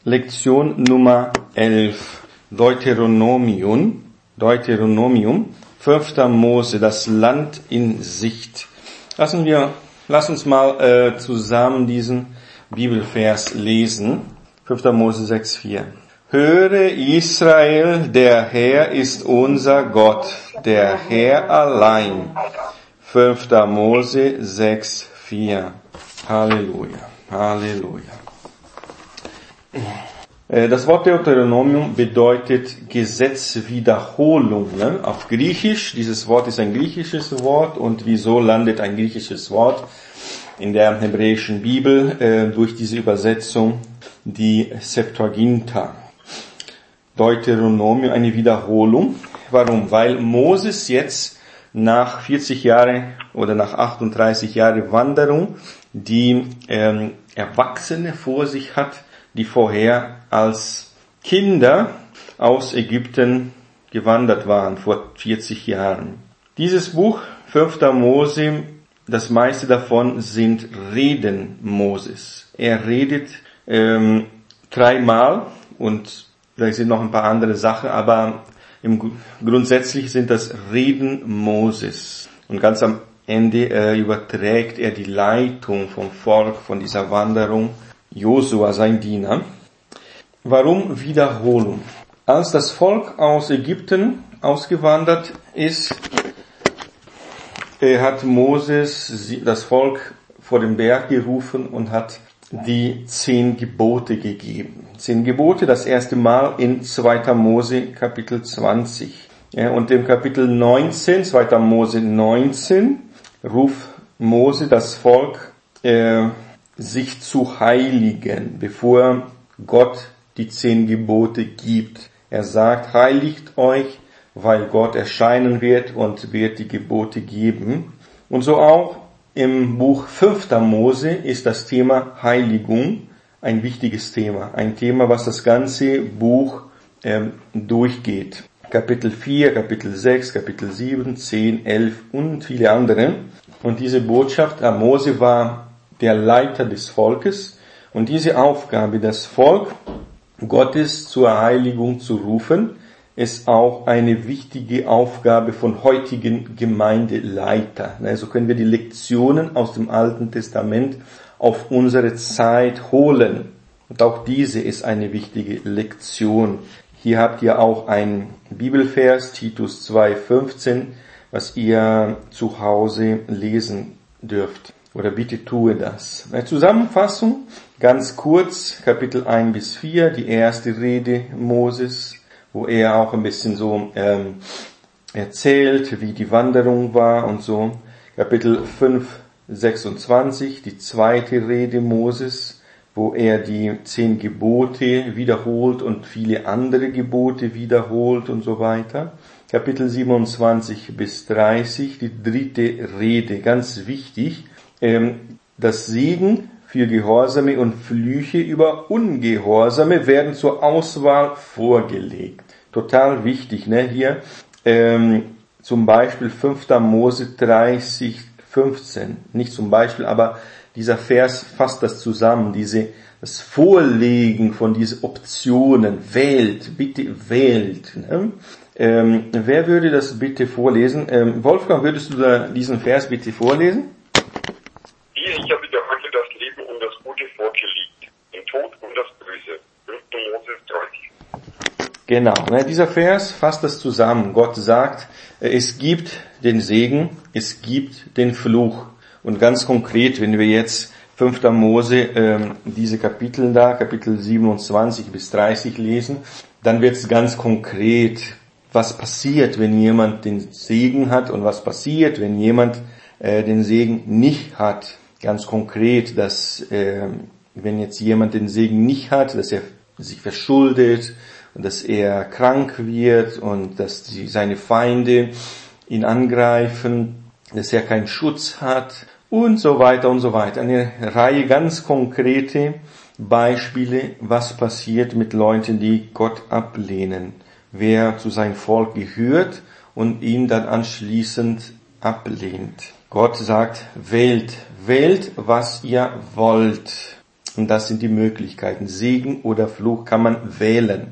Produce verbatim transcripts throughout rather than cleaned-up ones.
Lektion Nummer elf, Deuteronomium, Deuteronomium, fünfter Mose, das Land in Sicht. Lassen wir, lass uns mal äh, zusammen diesen Bibelvers lesen. fünfter Mose sechs vier. Höre Israel, der Herr ist unser Gott, der Herr allein. fünfter Mose sechs vier. Halleluja, Halleluja. Das Wort Deuteronomium bedeutet Gesetzwiederholung, ne? Auf Griechisch. Dieses Wort ist ein griechisches Wort und wieso landet ein griechisches Wort in der hebräischen Bibel äh, durch diese Übersetzung, die Septuaginta. Deuteronomium, eine Wiederholung. Warum? Weil Moses jetzt nach vierzig Jahren oder nach achtunddreißig Jahren Wanderung die ähm, Erwachsene vor sich hat, die vorher als Kinder aus Ägypten gewandert waren, vor vierzig Jahren. Dieses Buch, fünfter Mose, das meiste davon sind Reden Moses. Er redet ähm, dreimal und da sind noch ein paar andere Sachen, aber im, grundsätzlich sind das Reden Moses. Und ganz am Ende äh, überträgt er die Leitung vom Volk, von dieser Wanderung, Josua, sein Diener. Warum Wiederholung? Als das Volk aus Ägypten ausgewandert ist, hat Moses das Volk vor den Berg gerufen und hat die zehn Gebote gegeben. Zehn Gebote, das erste Mal in zweiter Mose Kapitel zwanzig. Und im Kapitel neunzehn, zweiter Mose neunzehn, ruft Mose das Volk, äh, sich zu heiligen, bevor Gott die zehn Gebote gibt. Er sagt, heiligt euch, weil Gott erscheinen wird und wird die Gebote geben. Und so auch im Buch fünfter Mose ist das Thema Heiligung ein wichtiges Thema. Ein Thema, was das ganze Buch ähm, durchgeht. Kapitel vier, Kapitel sechs, Kapitel sieben, zehn, elf und viele andere. Und diese Botschaft, Mose war der Leiter des Volkes und diese Aufgabe, das Volk Gottes zur Heiligung zu rufen, ist auch eine wichtige Aufgabe von heutigen Gemeindeleitern. Also können wir die Lektionen aus dem Alten Testament auf unsere Zeit holen. Und auch diese ist eine wichtige Lektion. Hier habt ihr auch ein Bibelvers, Titus zwei fünfzehn, was ihr zu Hause lesen dürft. Oder bitte tue das. Eine Zusammenfassung, ganz kurz, Kapitel eins bis vier, die erste Rede Moses, wo er auch ein bisschen so ähm, erzählt, wie die Wanderung war und so. Kapitel fünf, sechsundzwanzig, die zweite Rede Moses, wo er die zehn Gebote wiederholt und viele andere Gebote wiederholt und so weiter. Kapitel siebenundzwanzig bis dreißig, die dritte Rede, ganz wichtig, das Segen für Gehorsame und Flüche über Ungehorsame werden zur Auswahl vorgelegt. Total wichtig, ne? Hier ähm, zum Beispiel fünfter Mose dreißig fünfzehn. Nicht zum Beispiel, aber dieser Vers fasst das zusammen. Diese das Vorlegen von diesen Optionen. Wählt, bitte wählt. Ne? Ähm, wer würde das bitte vorlesen? Ähm, Wolfgang, würdest du da diesen Vers bitte vorlesen? Ich habe dir heute das Leben und das Gute vorgelegt, den Tod und das Böse. fünfter Mose dreißig. Genau, ne, dieser Vers fasst das zusammen. Gott sagt, es gibt den Segen, es gibt den Fluch. Und ganz konkret, wenn wir jetzt fünfter Mose ähm, diese Kapitel da, Kapitel siebenundzwanzig bis dreißig lesen, dann wird es ganz konkret, was passiert, wenn jemand den Segen hat und was passiert, wenn jemand äh, den Segen nicht hat. Ganz konkret, dass äh, wenn jetzt jemand den Segen nicht hat, dass er sich verschuldet und dass er krank wird und dass die, seine Feinde ihn angreifen, dass er keinen Schutz hat und so weiter und so weiter. Eine Reihe ganz konkrete Beispiele, was passiert mit Leuten, die Gott ablehnen, wer zu seinem Volk gehört und ihn dann anschließend ablehnt. Gott sagt, wählt, wählt, was ihr wollt. Und das sind die Möglichkeiten. Segen oder Fluch kann man wählen.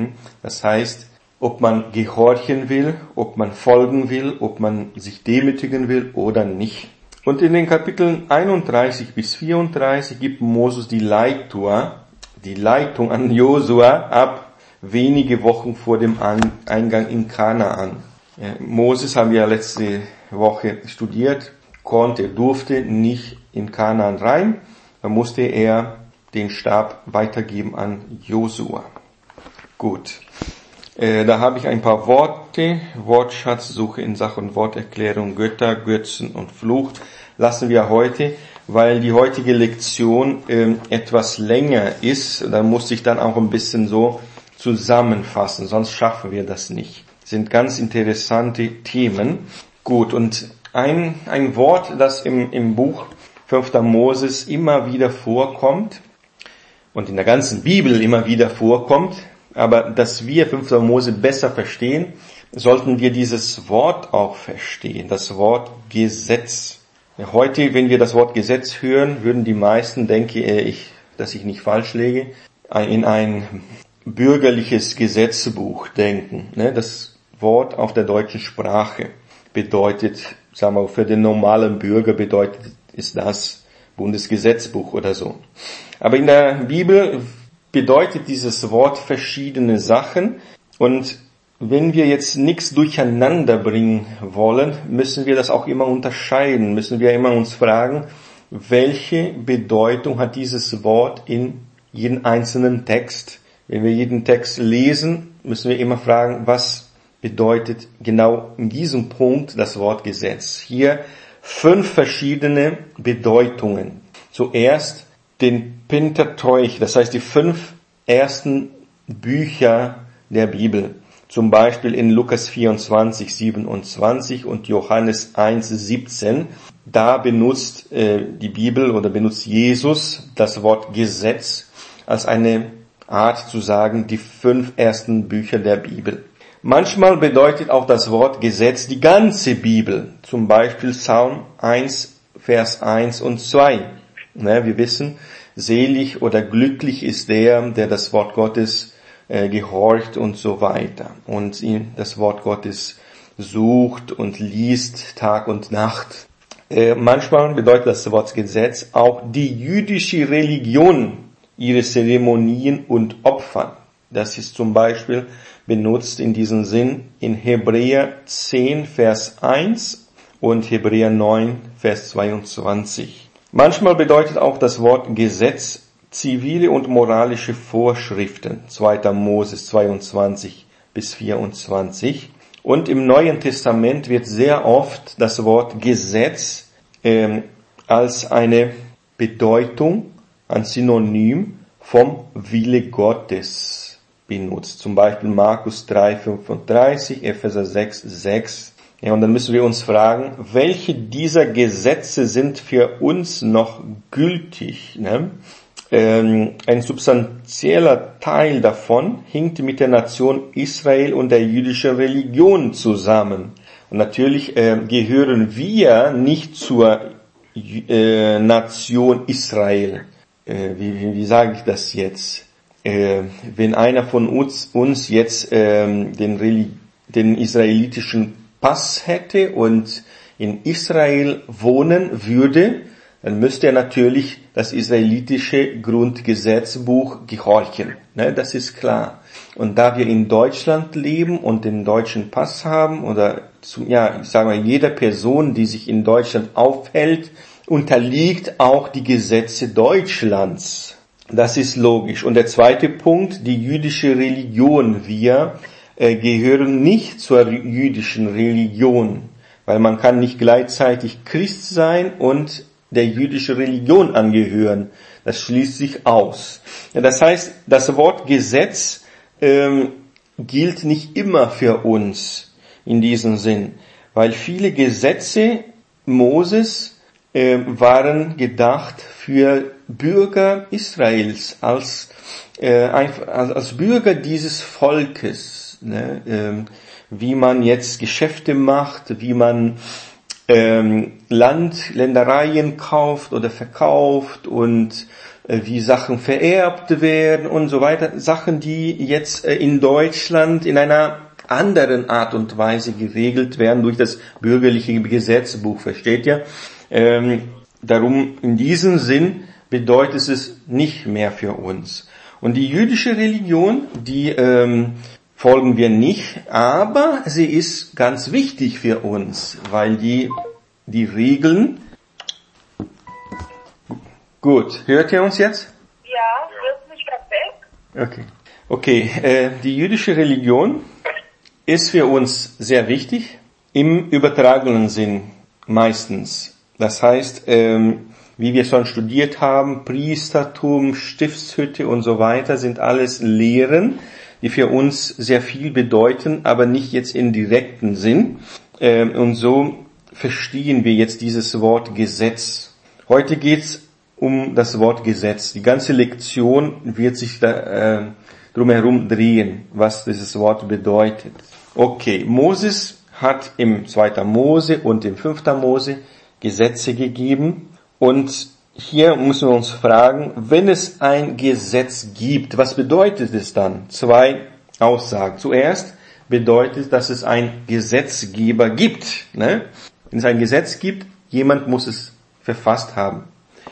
Das heißt, ob man gehorchen will, ob man folgen will, ob man sich demütigen will oder nicht. Und in den Kapiteln einunddreißig bis vierunddreißig gibt Moses die Leitung, die Leitung an Josua ab wenige Wochen vor dem Eingang in Kanaan. Moses haben wir letzte Woche studiert, konnte, durfte nicht in Kanaan rein, da musste er den Stab weitergeben an Josua. Gut, äh, da habe ich ein paar Worte, Wortschatzsuche in Sachen Worterklärung, Götter, Götzen und Fluch lassen wir heute, weil die heutige Lektion äh, etwas länger ist, da muss ich dann auch ein bisschen so zusammenfassen, sonst schaffen wir das nicht. Das sind ganz interessante Themen. Gut, und ein, ein Wort, das im, im Buch fünfter Moses immer wieder vorkommt und in der ganzen Bibel immer wieder vorkommt, aber dass wir fünfter Mose besser verstehen, sollten wir dieses Wort auch verstehen, das Wort Gesetz. Heute, wenn wir das Wort Gesetz hören, würden die meisten, denke ich, dass ich nicht falsch liege, in ein bürgerliches Gesetzbuch denken. Das Wort auf der deutschen Sprache bedeutet, sagen wir, für den normalen Bürger bedeutet ist das Bundesgesetzbuch oder so. Aber in der Bibel bedeutet dieses Wort verschiedene Sachen, und wenn wir jetzt nichts durcheinander bringen wollen, müssen wir das auch immer unterscheiden, müssen wir immer uns fragen, welche Bedeutung hat dieses Wort in jedem einzelnen Text. Wenn wir jeden Text lesen, müssen wir immer fragen, was bedeutet genau in diesem Punkt das Wort Gesetz. Hier fünf verschiedene Bedeutungen. Zuerst den Pentateuch, das heißt die fünf ersten Bücher der Bibel. Zum Beispiel in Lukas vierundzwanzig, siebenundzwanzig und Johannes eins, siebzehn. Da benutzt äh, die Bibel oder benutzt Jesus das Wort Gesetz als eine Art zu sagen, die fünf ersten Bücher der Bibel. Manchmal bedeutet auch das Wort Gesetz die ganze Bibel. Zum Beispiel Psalm eins, Vers eins und zwei. Ne, wir wissen, selig oder glücklich ist der, der das Wort Gottes äh, gehorcht und so weiter. Und ihn, das Wort Gottes sucht und liest Tag und Nacht. Äh, manchmal bedeutet das Wort Gesetz auch die jüdische Religion, ihre Zeremonien und Opfer. Das ist zum Beispiel benutzt in diesem Sinn in Hebräer zehn, Vers eins und Hebräer neun, Vers zweiundzwanzig. Manchmal bedeutet auch das Wort Gesetz zivile und moralische Vorschriften, zweiter Mose zweiundzwanzig bis vierundzwanzig. Und im Neuen Testament wird sehr oft das Wort Gesetz ähm, als eine Bedeutung, ein Synonym vom Wille Gottes benutzt. Zum Beispiel Markus drei, fünfunddreißig, Epheser sechs, sechs. Ja, und dann müssen wir uns fragen, welche dieser Gesetze sind für uns noch gültig? Ne? Ähm, ein substanzieller Teil davon hinkt mit der Nation Israel und der jüdischen Religion zusammen. Und natürlich äh, gehören wir nicht zur äh, Nation Israel. Äh, wie, wie, wie sage ich das jetzt? Äh, wenn einer von uns, uns jetzt äh, den, Reli- den israelitischen Pass hätte und in Israel wohnen würde, dann müsste er natürlich das israelitische Grundgesetzbuch gehorchen. Ne, das ist klar. Und da wir in Deutschland leben und den deutschen Pass haben, oder zu, ja, ich sage mal, jede Person, die sich in Deutschland aufhält, unterliegt auch die Gesetze Deutschlands. Das ist logisch. Und der zweite Punkt, die jüdische Religion. Wir äh, gehören nicht zur jüdischen Religion, weil man kann nicht gleichzeitig Christ sein und der jüdischen Religion angehören. Das schließt sich aus. Das heißt, das Wort Gesetz ähm, gilt nicht immer für uns in diesem Sinn, weil viele Gesetze Moses äh, waren gedacht für Bürger Israels, als, äh, als, als Bürger dieses Volkes, ne? ähm, wie man jetzt Geschäfte macht, wie man ähm, Land, Ländereien kauft oder verkauft und äh, wie Sachen vererbt werden und so weiter. Sachen, die jetzt äh, in Deutschland in einer anderen Art und Weise geregelt werden durch das bürgerliche Gesetzbuch, versteht ihr? Ähm, darum, in diesem Sinn bedeutet es nicht mehr für uns. Und die jüdische Religion, die ähm, folgen wir nicht, aber sie ist ganz wichtig für uns, weil die, die Regeln... Gut, hört ihr uns jetzt? Ja, wird nicht grad weg? Okay. Okay, äh, die jüdische Religion ist für uns sehr wichtig, im übertragenen Sinn meistens. Das heißt, ähm, wie wir schon studiert haben, Priestertum, Stiftshütte und so weiter sind alles Lehren, die für uns sehr viel bedeuten, aber nicht jetzt in direkten Sinn. Ähm, und so verstehen wir jetzt dieses Wort Gesetz. Heute geht's um das Wort Gesetz. Die ganze Lektion wird sich da äh, drumherum drehen, was dieses Wort bedeutet. Okay, Moses hat im zweiten Mose und im fünften Mose Gesetze gegeben. Und hier müssen wir uns fragen, wenn es ein Gesetz gibt, was bedeutet es dann? Zwei Aussagen. Zuerst bedeutet, dass es einen Gesetzgeber gibt. Ne? Wenn es ein Gesetz gibt, jemand muss es verfasst haben.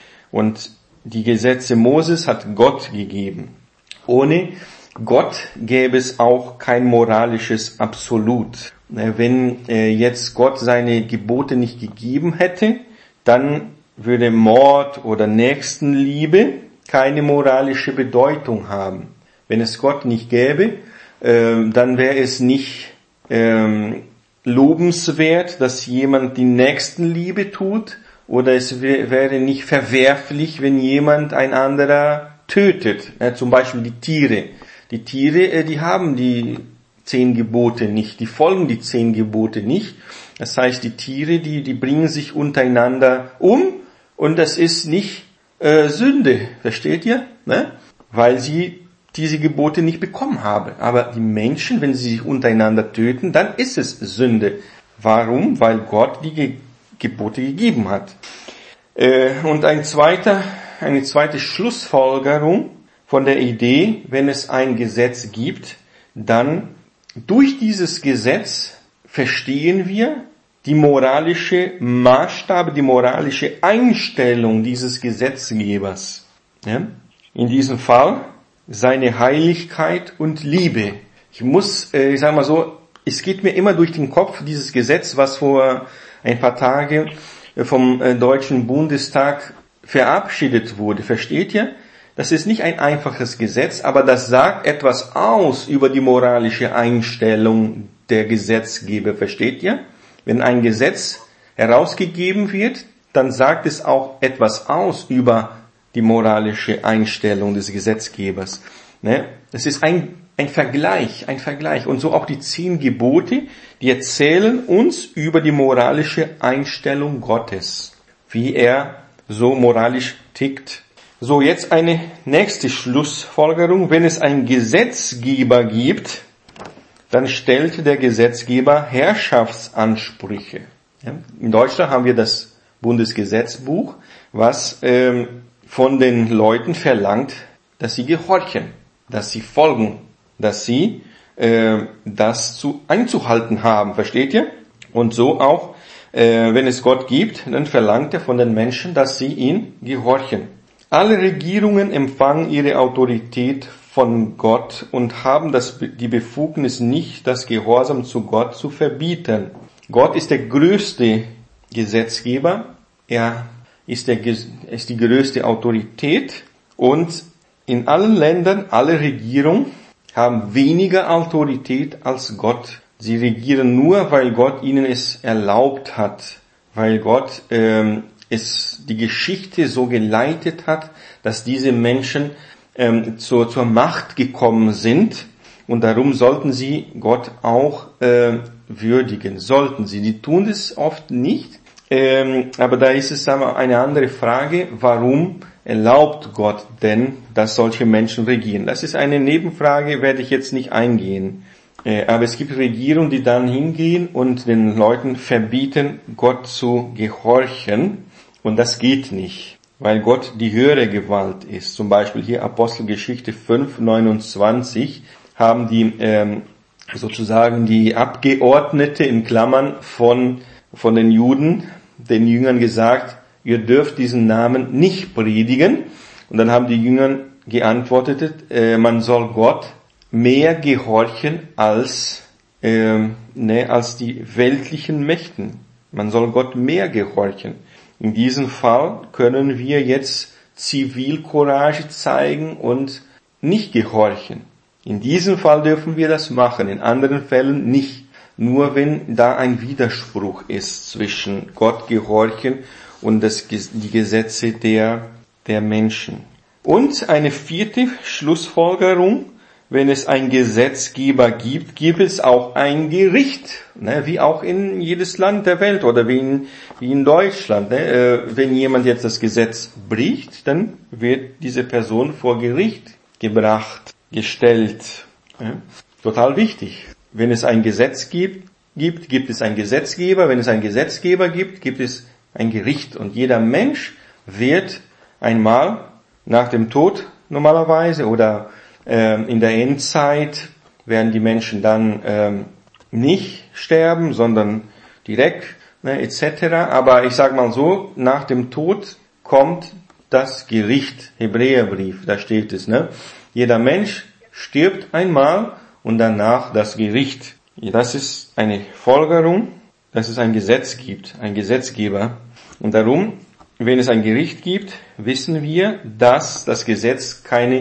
Und die Gesetze Moses hat Gott gegeben. Ohne Gott gäbe es auch kein moralisches Absolut. Wenn jetzt Gott seine Gebote nicht gegeben hätte, dann würde Mord oder Nächstenliebe keine moralische Bedeutung haben. Wenn es Gott nicht gäbe, äh, dann wäre es nicht ähm, lobenswert, dass jemand die Nächstenliebe tut, oder es wär, wäre nicht verwerflich, wenn jemand ein anderer tötet. Ja, zum Beispiel die Tiere. Die Tiere, äh, die haben die zehn Gebote nicht, die folgen die zehn Gebote nicht. Das heißt, die Tiere, die, die bringen sich untereinander um, und das ist nicht äh, Sünde, versteht ihr? Ne? Weil sie diese Gebote nicht bekommen haben. Aber die Menschen, wenn sie sich untereinander töten, dann ist es Sünde. Warum? Weil Gott die Ge- Gebote gegeben hat. Äh, und ein zweiter, eine zweite Schlussfolgerung von der Idee, wenn es ein Gesetz gibt, dann durch dieses Gesetz verstehen wir die moralische Maßstab, die moralische Einstellung dieses Gesetzgebers. Ja? In diesem Fall seine Heiligkeit und Liebe. Ich muss, äh, ich sag mal so, es geht mir immer durch den Kopf dieses Gesetz, was vor ein paar Tagen vom äh, Deutschen Bundestag verabschiedet wurde. Versteht ihr? Das ist nicht ein einfaches Gesetz, aber das sagt etwas aus über die moralische Einstellung der Gesetzgeber. Versteht ihr? Wenn ein Gesetz herausgegeben wird, dann sagt es auch etwas aus über die moralische Einstellung des Gesetzgebers. Es ist ein, ein Vergleich, ein Vergleich. Und so auch die zehn Gebote, die erzählen uns über die moralische Einstellung Gottes, wie er so moralisch tickt. So, jetzt eine nächste Schlussfolgerung. Wenn es einen Gesetzgeber gibt, dann stellt der Gesetzgeber Herrschaftsansprüche. Ja, in Deutschland haben wir das Bundesgesetzbuch, was ähm, von den Leuten verlangt, dass sie gehorchen, dass sie folgen, dass sie äh, das zu einzuhalten haben. Versteht ihr? Und so auch, äh, wenn es Gott gibt, dann verlangt er von den Menschen, dass sie ihn gehorchen. Alle Regierungen empfangen ihre Autorität von Gott und haben das, die Befugnis nicht, das Gehorsam zu Gott zu verbieten. Gott ist der größte Gesetzgeber, er ist, der, ist die größte Autorität, und in allen Ländern, alle Regierungen haben weniger Autorität als Gott. Sie regieren nur, weil Gott ihnen es erlaubt hat, weil Gott ähm, es die Geschichte so geleitet hat, dass diese Menschen ähm, zur, zur Macht gekommen sind, und darum sollten sie Gott auch äh, würdigen. Sollten sie. Die tun das oft nicht, ähm, aber da ist es aber eine andere Frage, warum erlaubt Gott denn, dass solche Menschen regieren? Das ist eine Nebenfrage, werde ich jetzt nicht eingehen. Äh, aber es gibt Regierungen, die dann hingehen und den Leuten verbieten, Gott zu gehorchen. Und das geht nicht, weil Gott die höhere Gewalt ist. Zum Beispiel hier Apostelgeschichte fünf, neunundzwanzig haben die ähm, sozusagen die Abgeordnete in Klammern von von den Juden, den Jüngern gesagt, ihr dürft diesen Namen nicht predigen. Und dann haben die Jünger geantwortet, äh, man soll Gott mehr gehorchen als äh, ne, als die weltlichen Mächten. Man soll Gott mehr gehorchen. In diesem Fall können wir jetzt Zivilcourage zeigen und nicht gehorchen. In diesem Fall dürfen wir das machen, in anderen Fällen nicht. Nur wenn da ein Widerspruch ist zwischen Gott gehorchen und das, die Gesetze der, der Menschen. Und eine vierte Schlussfolgerung, wenn es einen Gesetzgeber gibt, gibt es auch ein Gericht, ne, wie auch in jedes Land der Welt oder wie in, wie in Deutschland. Ne. Äh, wenn jemand jetzt das Gesetz bricht, dann wird diese Person vor Gericht gebracht, gestellt. Ne. Total wichtig. Wenn es ein Gesetz gibt, gibt, gibt es einen Gesetzgeber. Wenn es einen Gesetzgeber gibt, gibt es ein Gericht. Und jeder Mensch wird einmal nach dem Tod normalerweise oder in der Endzeit werden die Menschen dann ähm, nicht sterben, sondern direkt, ne, et cetera. Aber ich sage mal so, nach dem Tod kommt das Gericht, Hebräerbrief, da steht es. Ne? Jeder Mensch stirbt einmal und danach das Gericht. Das ist eine Folgerung, dass es ein Gesetz gibt, ein Gesetzgeber. Und darum, wenn es ein Gericht gibt, wissen wir, dass das Gesetz keine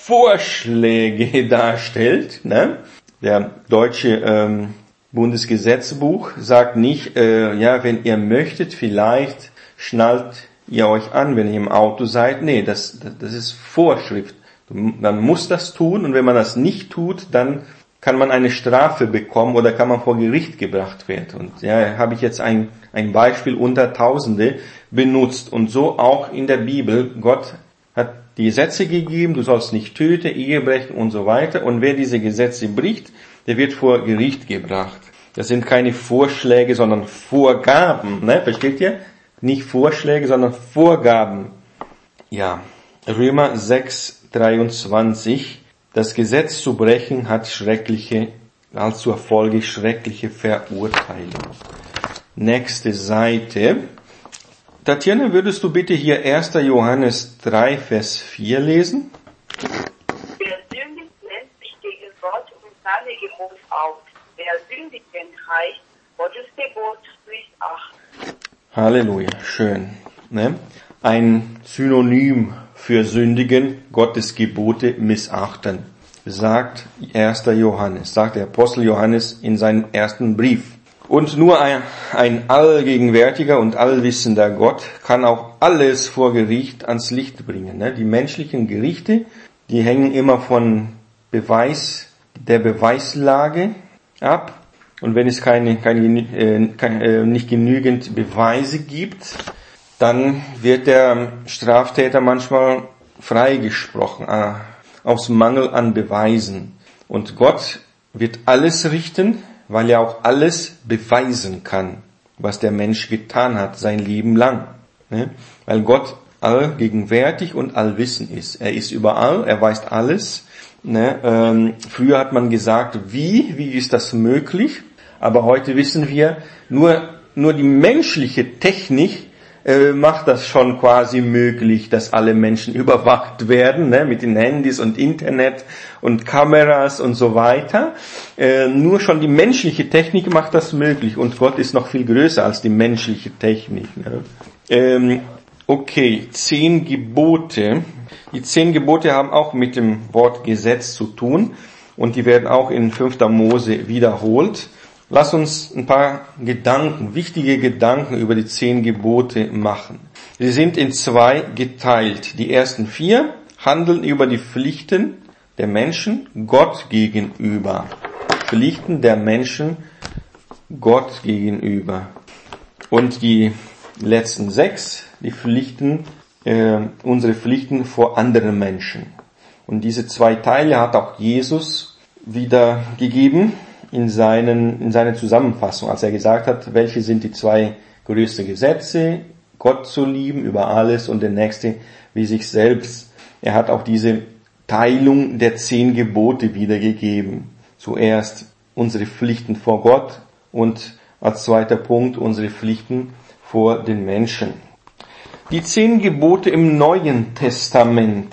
Vorschläge darstellt. Ne? Der deutsche ähm, Bundesgesetzbuch sagt nicht, äh, ja, wenn ihr möchtet, vielleicht schnallt ihr euch an, wenn ihr im Auto seid. Nee, das, das ist Vorschrift. Man muss das tun und wenn man das nicht tut, dann kann man eine Strafe bekommen oder kann man vor Gericht gebracht werden. Und ja, habe ich jetzt ein, ein Beispiel unter Tausende benutzt und so auch in der Bibel. Gott hat die Gesetze gegeben, du sollst nicht töten, Ehe brechen und so weiter. Und wer diese Gesetze bricht, der wird vor Gericht gebracht. Das sind keine Vorschläge, sondern Vorgaben. Ne? Versteht ihr? Nicht Vorschläge, sondern Vorgaben. Ja, Römer sechs, dreiundzwanzig. Das Gesetz zu brechen hat schreckliche, als zur Folge schreckliche Verurteilung. Nächste Seite. Tatjana, würdest du bitte hier erster Johannes drei, Vers vier lesen? Wer sündigt, nennt sich gegen Gott und seine Gebot auf. Wer sündigt, entreißt Gottes Gebot nicht acht. Halleluja, schön. Ne? Ein Synonym für sündigen, Gottes Gebote missachten, sagt erster Johannes, sagt der Apostel Johannes in seinem ersten Brief. Und nur ein, ein allgegenwärtiger und allwissender Gott kann auch alles vor Gericht ans Licht bringen. Die menschlichen Gerichte, die hängen immer von Beweis, der Beweislage ab. Und wenn es keine, keine, äh, keine, nicht genügend Beweise gibt, dann wird der Straftäter manchmal freigesprochen, äh, aus Mangel an Beweisen. Und Gott wird alles richten, weil er auch alles beweisen kann, was der Mensch getan hat, sein Leben lang. Ne? Weil Gott allgegenwärtig und allwissend ist. Er ist überall, er weiß alles. Ne? Ähm, früher hat man gesagt, wie, wie ist das möglich? Aber heute wissen wir, nur, nur die menschliche Technik äh, macht das schon quasi möglich, dass alle Menschen überwacht werden, ne, mit den Handys und Internet und Kameras und so weiter. Äh, nur schon die menschliche Technik macht das möglich und Gott ist noch viel größer als die menschliche Technik. Ne. Ähm, okay, zehn Gebote. Die zehn Gebote haben auch mit dem Wort Gesetz zu tun und die werden auch in fünfter Mose wiederholt. Lass uns ein paar Gedanken, wichtige Gedanken über die zehn Gebote machen. Sie sind in zwei geteilt. Die ersten vier handeln über die Pflichten der Menschen Gott gegenüber. Pflichten der Menschen Gott gegenüber. Und die letzten sechs, die Pflichten, äh, unsere Pflichten vor anderen Menschen. Und diese zwei Teile hat auch Jesus wiedergegeben in seinen, in seiner Zusammenfassung, als er gesagt hat, welche sind die zwei größten Gesetze, Gott zu lieben über alles und den Nächsten wie sich selbst. Er hat auch diese Teilung der zehn Gebote wiedergegeben. Zuerst unsere Pflichten vor Gott und als zweiter Punkt unsere Pflichten vor den Menschen. Die zehn Gebote im Neuen Testament.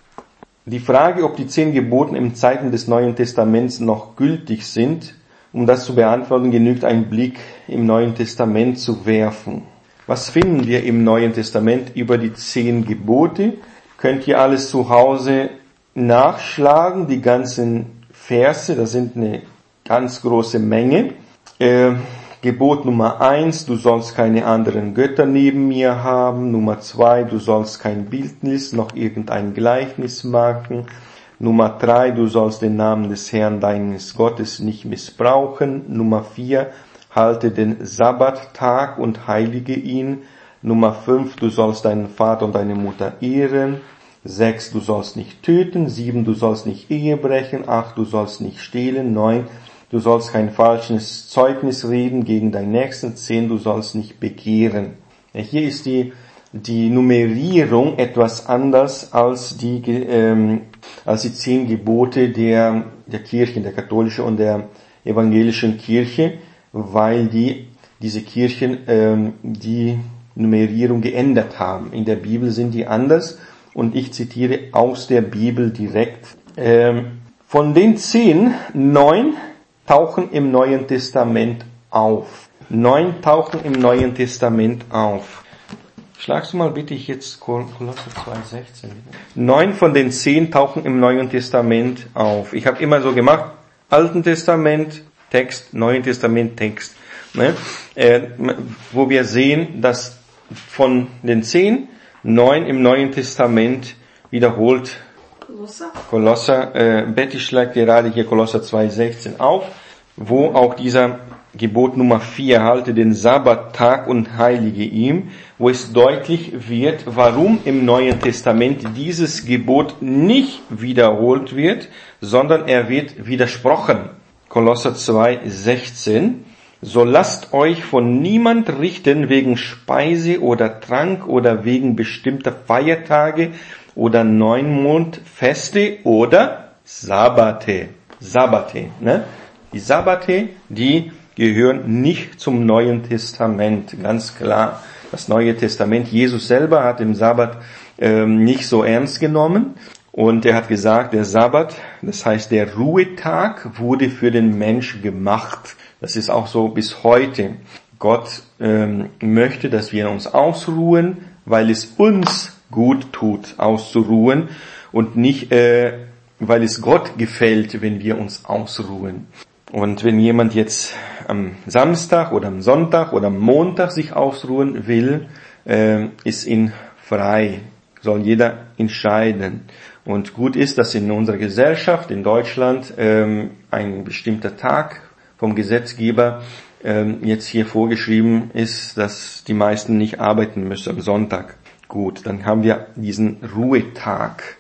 Die Frage, ob die zehn Gebote in Zeiten des Neuen Testaments noch gültig sind, um das zu beantworten, genügt ein Blick im Neuen Testament zu werfen. Was finden wir im Neuen Testament über die zehn Gebote? Könnt ihr alles zu Hause nachschlagen, die ganzen Verse, das sind eine ganz große Menge. Äh, Gebot Nummer eins, du sollst keine anderen Götter neben mir haben. Nummer zwei, du sollst kein Bildnis noch irgendein Gleichnis machen. Nummer drei, du sollst den Namen des Herrn deines Gottes nicht missbrauchen. Nummer vier, halte den Sabbattag und heilige ihn. Nummer fünf, du sollst deinen Vater und deine Mutter ehren. Sechs, du sollst nicht töten. Sieben, du sollst nicht Ehe brechen. Acht, du sollst nicht stehlen. Neun, du sollst kein falsches Zeugnis reden gegen deinen Nächsten. Zehn, du sollst nicht begehren. Ja, hier ist die, die Nummerierung etwas anders als die, ähm, als die zehn Gebote der, der Kirchen, der katholischen und der evangelischen Kirche, weil die, diese Kirchen, ähm, die Nummerierung geändert haben. In der Bibel sind die anders. Und ich zitiere aus der Bibel direkt. Ähm, von den zehn, neun tauchen im Neuen Testament auf. Neun tauchen im Neuen Testament auf. Schlagst du mal bitte jetzt Kolosser zwei sechzehn. Neun von den zehn tauchen im Neuen Testament auf. Ich habe immer so gemacht, Alten Testament, Text, Neuen Testament, Text. Ne? Äh, wo wir sehen, dass von den zehn, neun im Neuen Testament wiederholt. Kolosser. Kolosser, äh, Betty schlägt gerade hier Kolosser zwei sechzehn auf, wo auch dieser Gebot Nummer vier, halte den Sabbattag und heilige ihm, wo es deutlich wird, warum im Neuen Testament dieses Gebot nicht wiederholt wird, sondern er wird widersprochen. Kolosser zwei sechzehn. So lasst euch von niemand richten wegen Speise oder Trank oder wegen bestimmter Feiertage oder Neumondfeste oder Sabbate. Sabbate, ne? Die Sabbate, die gehören nicht zum Neuen Testament, ganz klar. Das Neue Testament, Jesus selber hat den Sabbat ähm, nicht so ernst genommen und er hat gesagt, der Sabbat, das heißt der Ruhetag, wurde für den Mensch gemacht. Das ist auch so bis heute. Gott ähm, möchte, dass wir uns ausruhen, weil es uns gut tut, auszuruhen und nicht, äh, weil es Gott gefällt, wenn wir uns ausruhen. Und wenn jemand jetzt am Samstag oder am Sonntag oder am Montag sich ausruhen will, äh, ist ihn frei. Soll jeder entscheiden. Und gut ist, dass in unserer Gesellschaft, in Deutschland, ähm, ein bestimmter Tag vom Gesetzgeber ähm, jetzt hier vorgeschrieben ist, dass die meisten nicht arbeiten müssen am Sonntag. Gut, dann haben wir diesen Ruhetag.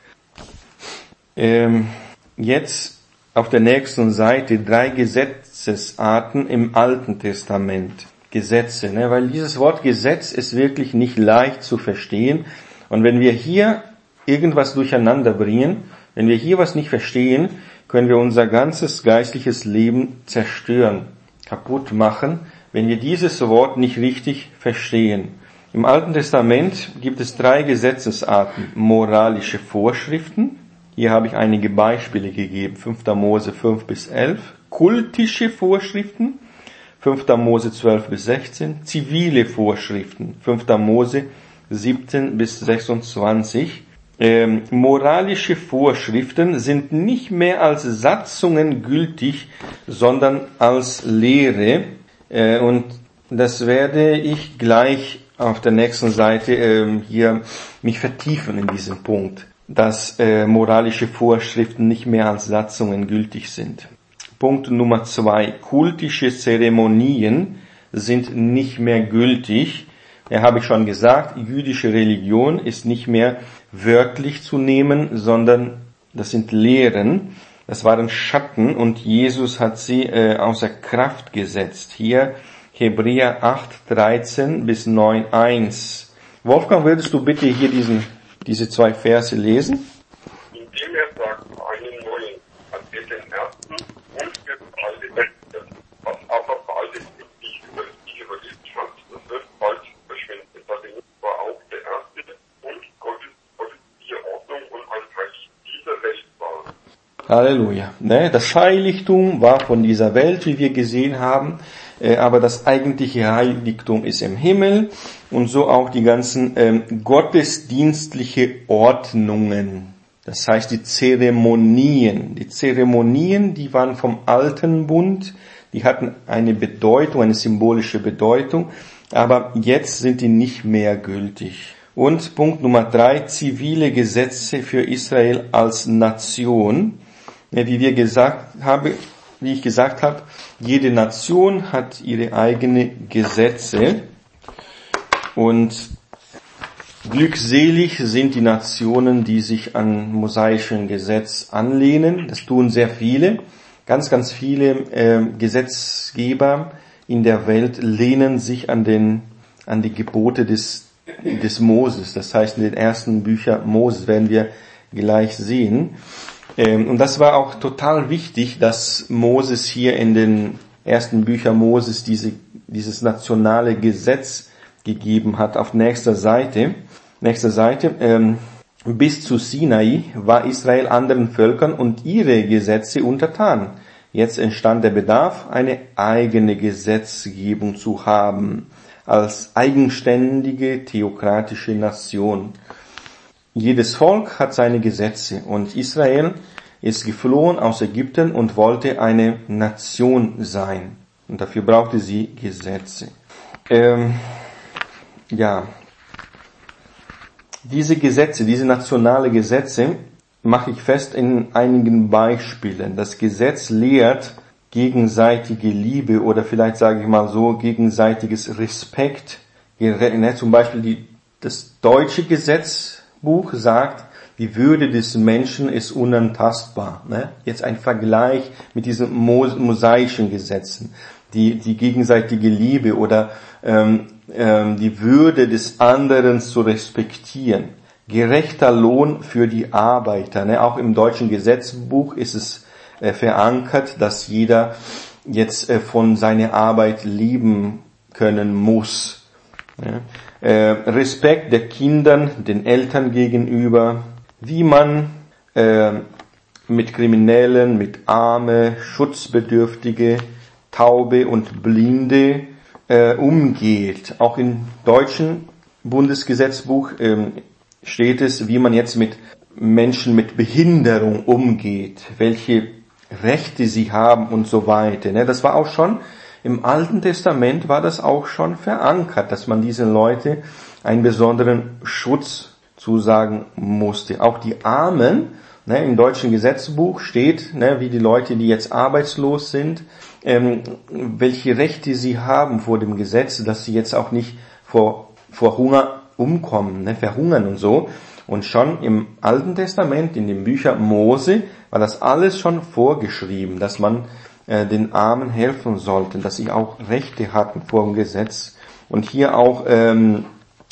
Ähm, jetzt auf der nächsten Seite drei Gesetzesarten im Alten Testament. Gesetze, ne? Weil dieses Wort Gesetz ist wirklich nicht leicht zu verstehen. Und wenn wir hier irgendwas durcheinander bringen, wenn wir hier was nicht verstehen, können wir unser ganzes geistliches Leben zerstören, kaputt machen, wenn wir dieses Wort nicht richtig verstehen. Im Alten Testament gibt es drei Gesetzesarten. Moralische Vorschriften. Hier habe ich einige Beispiele gegeben. fünfter Mose fünf bis elf. Kultische Vorschriften. fünfter Mose zwölf bis sechzehn. Zivile Vorschriften. fünfter Mose siebzehn bis sechsundzwanzig. Ähm, moralische Vorschriften sind nicht mehr als Satzungen gültig, sondern als Lehre. Äh, und das werde ich gleich auf der nächsten Seite äh, hier mich vertiefen in diesem Punkt, dass äh, moralische Vorschriften nicht mehr als Satzungen gültig sind. Punkt Nummer zwei. Kultische Zeremonien sind nicht mehr gültig. Ja, habe ich schon gesagt, jüdische Religion ist nicht mehr wörtlich zu nehmen, sondern das sind Lehren. Das waren Schatten und Jesus hat sie äh, außer Kraft gesetzt. Hier Hebräer acht, dreizehn bis neun, eins. Wolfgang, würdest du bitte hier diesen, diese zwei Verse lesen? Indem er sagt, einen neuen, als er den ersten und für alle Welt, was aber bald ist, nicht über die überlebt hat. Das wird bald verschwinden. Das war auch der erste und Gottes, Gottes die Ordnung und ein Reich dieser Welt war. Halleluja. Ne, das Heiligtum war von dieser Welt, wie wir gesehen haben, äh, aber das eigentliche Heiligtum ist im Himmel und so auch die ganzen ähm, gottesdienstliche Ordnungen. Das heißt die Zeremonien. Die Zeremonien, die waren vom alten Bund, die hatten eine Bedeutung, eine symbolische Bedeutung, aber jetzt sind die nicht mehr gültig. Und Punkt Nummer drei, zivile Gesetze für Israel als Nation. Ja, wie wir gesagt haben, wie ich gesagt habe, jede Nation hat ihre eigenen Gesetze und glückselig sind die Nationen, die sich an mosaischen Gesetz anlehnen. Das tun sehr viele. Ganz, ganz viele äh, Gesetzgeber in der Welt lehnen sich an den, an die Gebote des, des Moses. Das heißt, in den ersten Büchern Moses werden wir gleich sehen. Ähm, und das war auch total wichtig, dass Moses hier in den ersten Büchern Moses diese, dieses nationale Gesetz gegeben hat. Auf nächster Seite, nächster Seite, ähm, bis zu Sinai war Israel anderen Völkern und ihre Gesetze untertan. Jetzt entstand der Bedarf, eine eigene Gesetzgebung zu haben, als eigenständige theokratische Nation. Jedes Volk hat seine Gesetze und Israel ist geflohen aus Ägypten und wollte eine Nation sein. Und dafür brauchte sie Gesetze. Ähm, ja, diese Gesetze, diese nationale Gesetze, mache ich fest in einigen Beispielen. Das Gesetz lehrt gegenseitige Liebe oder vielleicht sage ich mal so gegenseitiges Respekt. Zum Beispiel die, das deutsche Gesetzbuch sagt, die Würde des Menschen ist unantastbar. Jetzt ein Vergleich mit diesen mosaischen Gesetzen. Die, die gegenseitige Liebe oder ähm, ähm, die Würde des anderen zu respektieren. Gerechter Lohn für die Arbeiter. Ne? Auch im deutschen Gesetzbuch ist es äh, verankert, dass jeder jetzt äh, von seiner Arbeit leben können muss. Ja? Äh, Respekt der Kindern, den Eltern gegenüber, wie man äh, mit Kriminellen, mit Arme, Schutzbedürftige, Taube und Blinde äh, umgeht. Auch im deutschen Bundesgesetzbuch ähm, steht es, wie man jetzt mit Menschen mit Behinderung umgeht, welche Rechte sie haben und so weiter. Das war auch schon, im Alten Testament war das auch schon verankert, dass man diesen Leute einen besonderen Schutz zusagen musste. Auch die Armen, ne, im deutschen Gesetzbuch steht, ne, wie die Leute, die jetzt arbeitslos sind, ähm, welche Rechte sie haben vor dem Gesetz, dass sie jetzt auch nicht vor, vor Hunger umkommen, ne, verhungern und so. Und schon im Alten Testament, in den Büchern Mose, war das alles schon vorgeschrieben, dass man äh, den Armen helfen sollte, dass sie auch Rechte hatten vor dem Gesetz. Und hier auch ähm,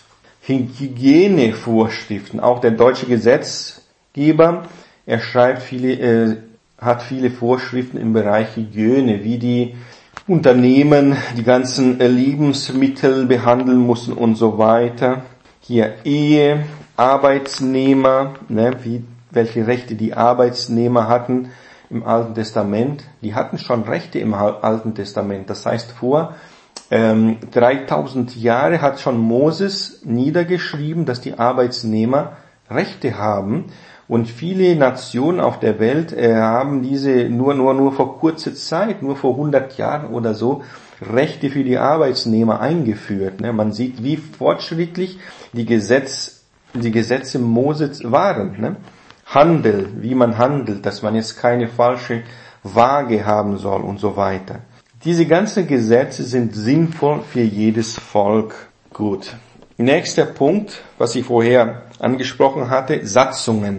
Hygienevorschriften. Auch der deutsche Gesetzgeber, er schreibt viele, äh, hat viele Vorschriften im Bereich Hygiene, wie die Unternehmen die ganzen äh, Lebensmittel behandeln müssen und so weiter. Hier Ehe, Arbeitsnehmer, ne, wie, welche Rechte die Arbeitsnehmer hatten im Alten Testament. Die hatten schon Rechte im Alten Testament. Das heißt, vor ähm, dreitausend Jahre hat schon Moses niedergeschrieben, dass die Arbeitsnehmer Rechte haben. Und viele Nationen auf der Welt äh, haben diese nur, nur, nur vor kurzer Zeit, nur vor hundert Jahren oder so, Rechte für die Arbeitsnehmer eingeführt. Ne? Man sieht, wie fortschrittlich die Gesetz die Gesetze Moses waren. Ne? Handel, wie man handelt, dass man jetzt keine falsche Waage haben soll und so weiter. Diese ganzen Gesetze sind sinnvoll für jedes Volk. Gut. Nächster Punkt, was ich vorher angesprochen hatte, Satzungen.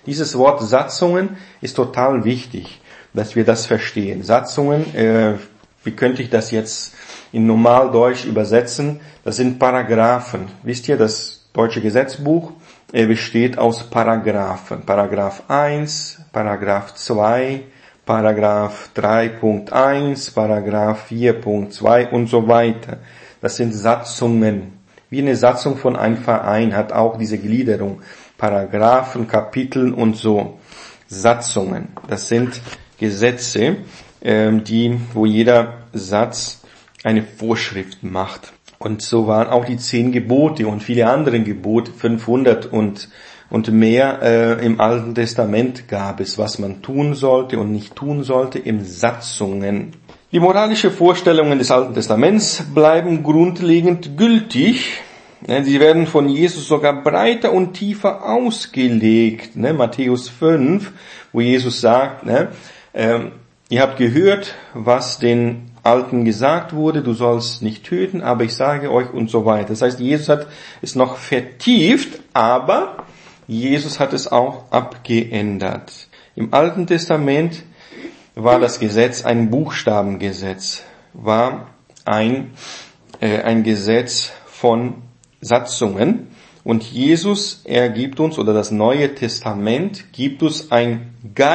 Dieses Wort Satzungen ist total wichtig, dass wir das verstehen. Satzungen, äh, wie könnte ich das jetzt in Normaldeutsch übersetzen? Das sind Paragraphen. Wisst ihr, das deutsche Gesetzbuch äh, besteht aus Paragraphen. Paragraph eins, Paragraph zwei, Paragraph drei Punkt eins, Paragraph vier Punkt zwei und so weiter. Das sind Satzungen. Wie eine Satzung von einem Verein hat auch diese Gliederung. Paragraphen, Kapiteln und so. Satzungen. Das sind Gesetze, ähm, die, wo jeder Satz eine Vorschrift macht. Und so waren auch die zehn Gebote und viele andere Gebote, fünfhundert und und mehr äh, im Alten Testament gab es, was man tun sollte und nicht tun sollte, in Satzungen. Die moralischen Vorstellungen des Alten Testaments bleiben grundlegend gültig. Sie werden von Jesus sogar breiter und tiefer ausgelegt. Ne? Matthäus fünf, wo Jesus sagt, ne, ähm, ihr habt gehört, was den Alten gesagt wurde, du sollst nicht töten, aber ich sage euch und so weiter. Das heißt, Jesus hat es noch vertieft, aber Jesus hat es auch abgeändert. Im Alten Testament war das Gesetz ein Buchstabengesetz, war ein, äh, ein Gesetz von Satzungen. Und Jesus, er gibt uns, oder das Neue Testament gibt uns ein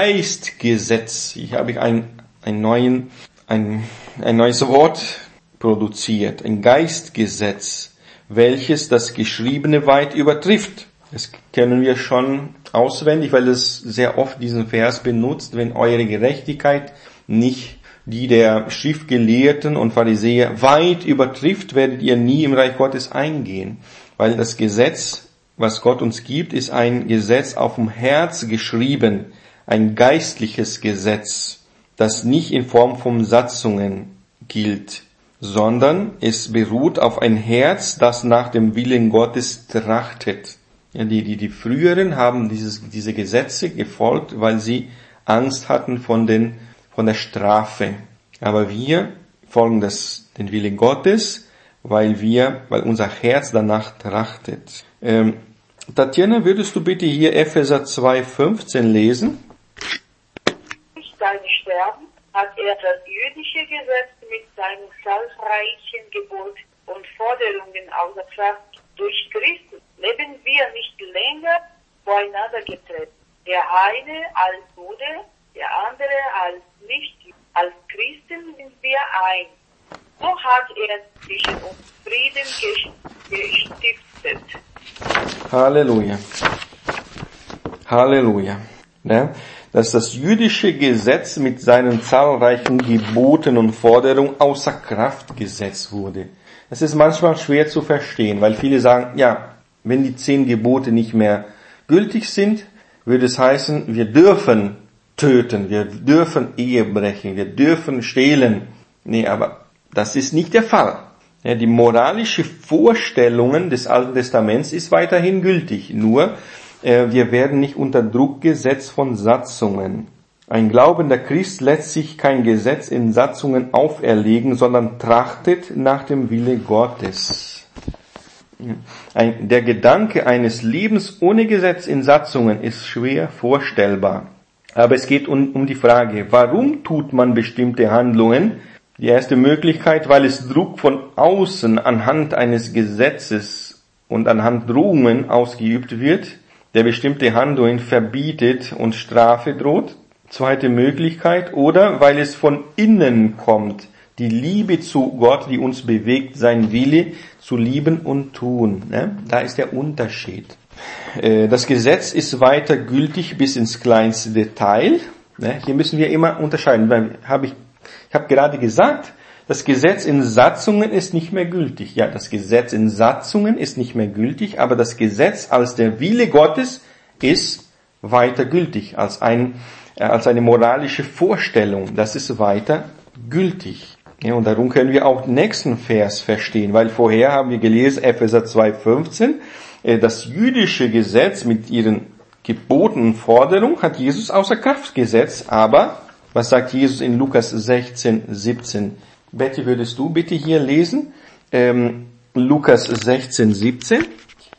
Geistgesetz. Hier habe ich ein, ein, neuen, ein, ein neues Wort produziert. Ein Geistgesetz, welches das Geschriebene weit übertrifft. Das kennen wir schon auswendig, weil es sehr oft diesen Vers benutzt. Wenn eure Gerechtigkeit nicht die der Schriftgelehrten und Pharisäer weit übertrifft, werdet ihr nie im Reich Gottes eingehen. Weil das Gesetz, was Gott uns gibt, ist ein Gesetz auf dem Herz geschrieben. Ein geistliches Gesetz, das nicht in Form von Satzungen gilt, sondern es beruht auf ein Herz, das nach dem Willen Gottes trachtet. Ja, die, die, die früheren haben dieses, diese Gesetze gefolgt, weil sie Angst hatten von den, von der Strafe. Aber wir folgen das, den Willen Gottes, weil wir, weil unser Herz danach trachtet. Ähm, Tatjana, würdest du bitte hier Epheser zwei fünfzehn lesen? Durch sein Sterben hat er das jüdische Gesetz mit seinen zahlreichen Gebot und Forderungen außer Kraft. Durch Christus leben wir nicht länger voreinander getrennt. Der eine als Jude, der andere als nicht. Als Christen sind wir ein. So hat er zwischen uns Frieden gestiftet. Halleluja. Halleluja. Ja, dass das jüdische Gesetz mit seinen zahlreichen Geboten und Forderungen außer Kraft gesetzt wurde. Das ist manchmal schwer zu verstehen, weil viele sagen, ja, wenn die zehn Gebote nicht mehr gültig sind, würde es heißen, wir dürfen töten, wir dürfen Ehe brechen, wir dürfen stehlen. Nee, aber das ist nicht der Fall. Ja, die moralische Vorstellungen des Alten Testaments ist weiterhin gültig, nur äh, wir werden nicht unter Druck gesetzt von Satzungen. Ein glaubender Christ lässt sich kein Gesetz in Satzungen auferlegen, sondern trachtet nach dem Wille Gottes. Ein, der Gedanke eines Lebens ohne Gesetz in Satzungen ist schwer vorstellbar. Aber es geht um, um die Frage, warum tut man bestimmte Handlungen? Die erste Möglichkeit, weil es Druck von außen anhand eines Gesetzes und anhand Drohungen ausgeübt wird, der bestimmte Handlungen verbietet und Strafe droht. Zweite Möglichkeit, oder weil es von innen kommt, die Liebe zu Gott, die uns bewegt, sein Wille zu lieben und tun. Ne? Da ist der Unterschied. Das Gesetz ist weiter gültig bis ins kleinste Detail. Ne? Hier müssen wir immer unterscheiden. Weil hab ich ich habe gerade gesagt, das Gesetz in Satzungen ist nicht mehr gültig. Ja, das Gesetz in Satzungen ist nicht mehr gültig, aber das Gesetz als der Wille Gottes ist weiter gültig als ein als eine moralische Vorstellung. Das ist weiter gültig. Ja, und darum können wir auch den nächsten Vers verstehen, weil vorher haben wir gelesen, Epheser zwei fünfzehn, das jüdische Gesetz mit ihren Geboten und Forderungen hat Jesus außer Kraft gesetzt, aber was sagt Jesus in Lukas sechzehn siebzehn? Betty, würdest du bitte hier lesen? Ähm, Lukas sechzehn siebzehn.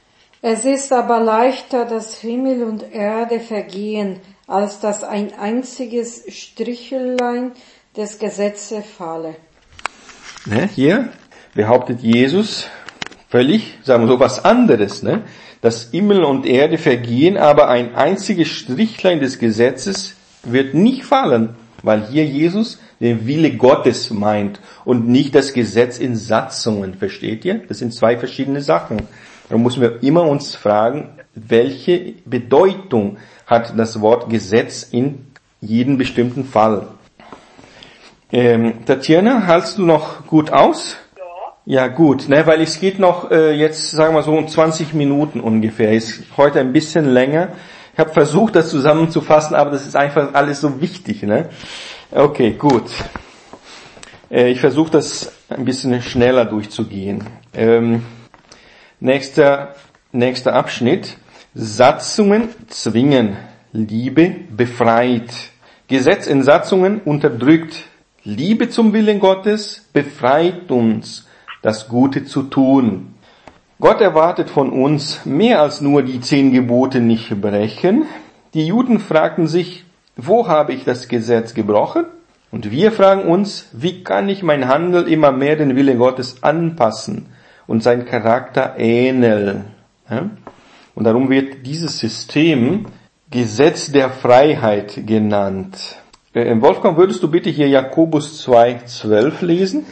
Es ist aber leichter, dass Himmel und Erde vergehen, als dass ein einziges Strichlein des Gesetzes falle. Ne, hier behauptet Jesus völlig, sagen wir so, was anderes, ne? Dass Himmel und Erde vergehen, aber ein einziges Strichlein des Gesetzes wird nicht fallen, weil hier Jesus den Wille Gottes meint und nicht das Gesetz in Satzungen, versteht ihr? Das sind zwei verschiedene Sachen. Da müssen wir immer uns fragen, welche Bedeutung hat das Wort Gesetz in jedem bestimmten Fall. Ähm, Tatjana, hältst du noch gut aus? Ja, gut, ne, weil es geht noch äh, jetzt, sagen wir so, um zwanzig Minuten ungefähr. Ist heute ein bisschen länger. Ich habe versucht, das zusammenzufassen, aber das ist einfach alles so wichtig, ne? Okay, gut. Äh, ich versuche das ein bisschen schneller durchzugehen. Ähm, nächster, nächster Abschnitt. Satzungen zwingen, Liebe befreit. Gesetz in Satzungen unterdrückt. Liebe zum Willen Gottes befreit uns, das Gute zu tun. Gott erwartet von uns mehr als nur die zehn Gebote nicht brechen. Die Juden fragten sich, wo habe ich das Gesetz gebrochen? Und wir fragen uns, wie kann ich mein Handeln immer mehr den Willen Gottes anpassen und seinen Charakter ähneln? Und darum wird dieses System Gesetz der Freiheit genannt. Wolfgang, würdest du bitte hier Jakobus zwei zwölf lesen?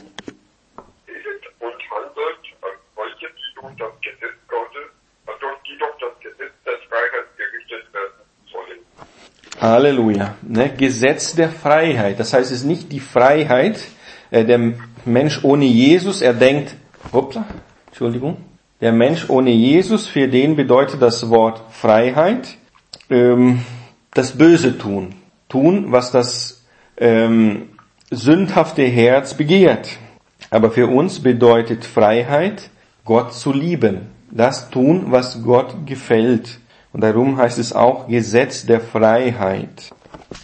Halleluja. Ne? Gesetz der Freiheit. Das heißt, es ist nicht die Freiheit, äh, der Mensch ohne Jesus, er denkt, hoppla, Entschuldigung, der Mensch ohne Jesus, für den bedeutet das Wort Freiheit, ähm, das Böse tun. Tun, was das ähm, sündhafte Herz begehrt. Aber für uns bedeutet Freiheit, Gott zu lieben. Das tun, was Gott gefällt. Und darum heißt es auch Gesetz der Freiheit.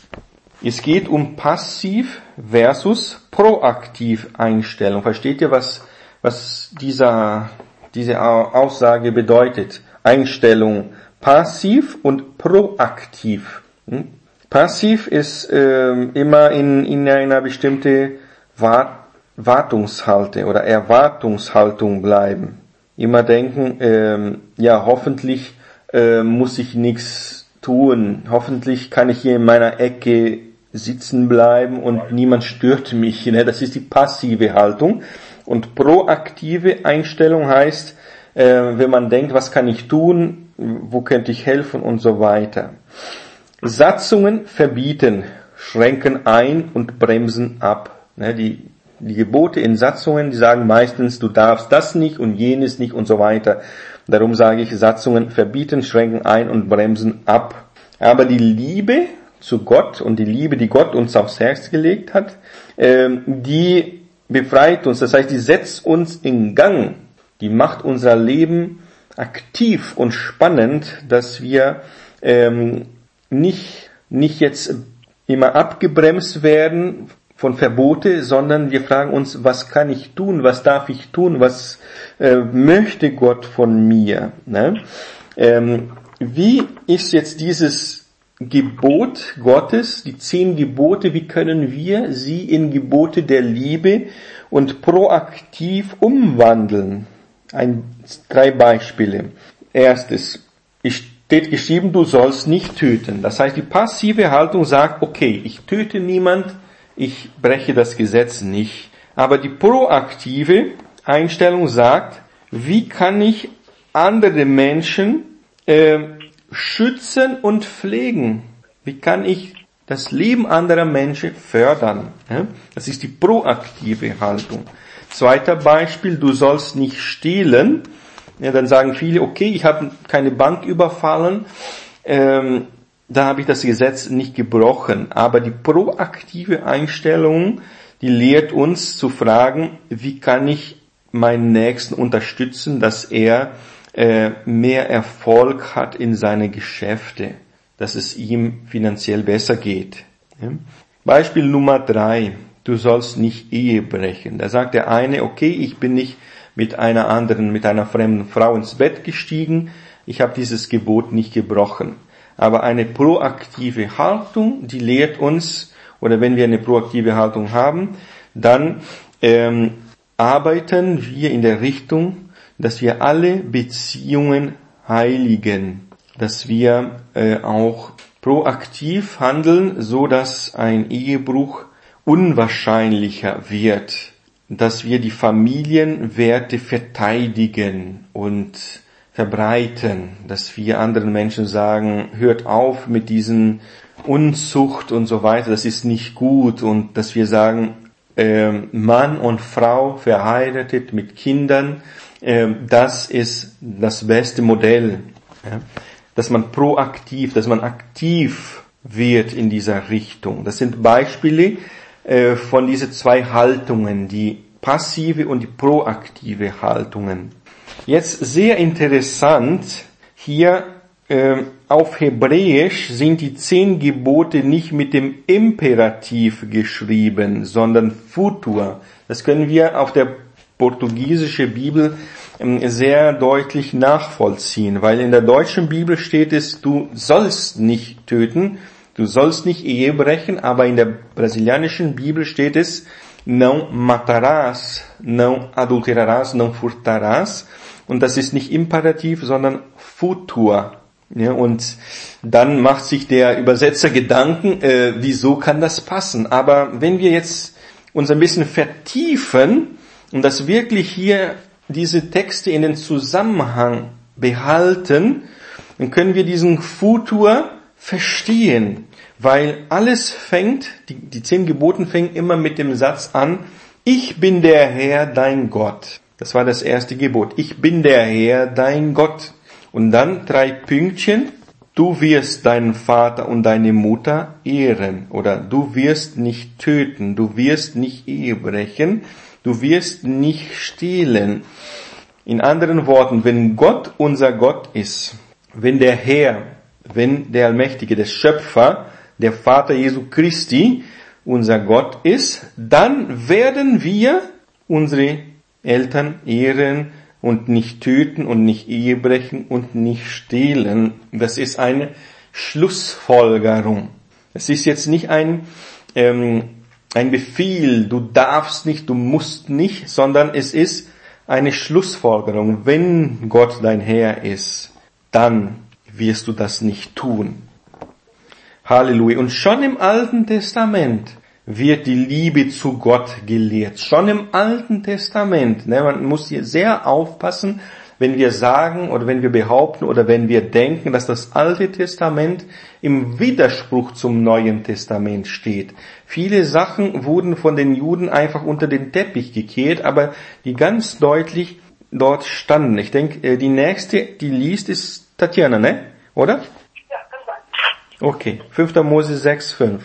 Es geht um passiv versus proaktiv Einstellung. Versteht ihr, was, was dieser, diese Aussage bedeutet? Einstellung passiv und proaktiv. Hm? Passiv ist äh, immer in, in einer bestimmten Wart, Wartungshalte oder Erwartungshaltung bleiben. Immer denken, äh, ja, hoffentlich äh, muss ich nichts tun. Hoffentlich kann ich hier in meiner Ecke sitzen bleiben und niemand stört mich. Ne? Das ist die passive Haltung. Und proaktive Einstellung heißt, äh, wenn man denkt, was kann ich tun, wo könnte ich helfen und so weiter. Satzungen verbieten, schränken ein und bremsen ab. Ne? Die, die Gebote in Satzungen, die sagen meistens, du darfst das nicht und jenes nicht und so weiter. Darum sage ich, Satzungen verbieten, schränken ein und bremsen ab. Aber die Liebe zu Gott und die Liebe, die Gott uns aufs Herz gelegt hat, ähm, die befreit uns. Das heißt, die setzt uns in Gang. Die macht unser Leben aktiv und spannend, dass wir ähm, nicht nicht jetzt immer abgebremst werden von Verbote, sondern wir fragen uns, was kann ich tun, was darf ich tun, was äh, möchte Gott von mir? Ne? Ähm, wie ist jetzt dieses Gebot Gottes, die zehn Gebote, wie können wir sie in Gebote der Liebe und proaktiv umwandeln? Ein, drei Beispiele. Erstes, steht geschrieben, du sollst nicht töten. Das heißt, die passive Haltung sagt, okay, ich töte niemand, ich breche das Gesetz nicht. Aber die proaktive Einstellung sagt, wie kann ich andere Menschen äh, schützen und pflegen? Wie kann ich das Leben anderer Menschen fördern? Ja? Das ist die proaktive Haltung. Zweiter Beispiel, du sollst nicht stehlen. Ja, dann sagen viele, okay, ich habe keine Bank überfallen, ähm, da habe ich das Gesetz nicht gebrochen. Aber die proaktive Einstellung, die lehrt uns zu fragen, wie kann ich meinen Nächsten unterstützen, dass er äh, mehr Erfolg hat in seine Geschäfte, dass es ihm finanziell besser geht. Ja? Beispiel Nummer drei, du sollst nicht Ehe brechen. Da sagt der eine, okay, ich bin nicht mit einer anderen, mit einer fremden Frau ins Bett gestiegen, ich habe dieses Gebot nicht gebrochen. Aber eine proaktive Haltung, die lehrt uns, oder wenn wir eine proaktive Haltung haben, dann ähm, arbeiten wir in der Richtung, dass wir alle Beziehungen heiligen, dass wir äh, auch proaktiv handeln, so dass ein Ehebruch unwahrscheinlicher wird, dass wir die Familienwerte verteidigen und verbreiten, dass wir anderen Menschen sagen, hört auf mit diesen Unzucht und so weiter, das ist nicht gut, und dass wir sagen, äh, Mann und Frau verheiratet mit Kindern, äh, das ist das beste Modell, ja? Dass man proaktiv, dass man aktiv wird in dieser Richtung. Das sind Beispiele äh, von diesen zwei Haltungen, die passive und die proaktive Haltungen. Jetzt sehr interessant, hier äh, auf Hebräisch sind die zehn Gebote nicht mit dem Imperativ geschrieben, sondern Futur. Das können wir auf der portugiesischen Bibel äh, sehr deutlich nachvollziehen, weil in der deutschen Bibel steht es, du sollst nicht töten, du sollst nicht Ehe brechen, aber in der brasilianischen Bibel steht es, não matarás, não adulterarás, não furtarás. Und das ist nicht Imperativ, sondern Futur. Ja, und dann macht sich der Übersetzer Gedanken, äh, wieso kann das passen? Aber wenn wir jetzt uns ein bisschen vertiefen und das wirklich hier diese Texte in den Zusammenhang behalten, dann können wir diesen Futur verstehen. Weil alles fängt, die, die zehn Geboten fängen immer mit dem Satz an, ich bin der Herr, dein Gott. Das war das erste Gebot. Ich bin der Herr, dein Gott. Und dann drei Pünktchen. Du wirst deinen Vater und deine Mutter ehren. Oder du wirst nicht töten. Du wirst nicht Ehe brechen. Du wirst nicht stehlen. In anderen Worten, wenn Gott unser Gott ist, wenn der Herr, wenn der Allmächtige, der Schöpfer, der Vater Jesu Christi unser Gott ist, dann werden wir unsere Eltern ehren und nicht töten und nicht Ehe brechen und nicht stehlen. Das ist eine Schlussfolgerung. Es ist jetzt nicht ein, ähm, ein Befehl, du darfst nicht, du musst nicht, sondern es ist eine Schlussfolgerung. Wenn Gott dein Herr ist, dann wirst du das nicht tun. Halleluja. Und schon im Alten Testament wird die Liebe zu Gott gelehrt. Schon im Alten Testament. Ne, man muss hier sehr aufpassen, wenn wir sagen oder wenn wir behaupten oder wenn wir denken, dass das Alte Testament im Widerspruch zum Neuen Testament steht. Viele Sachen wurden von den Juden einfach unter den Teppich gekehrt, aber die ganz deutlich dort standen. Ich denke, die nächste, die liest, ist Tatjana, ne? Oder? Ja, kann sein. Okay, fünfter Mose sechs, fünf.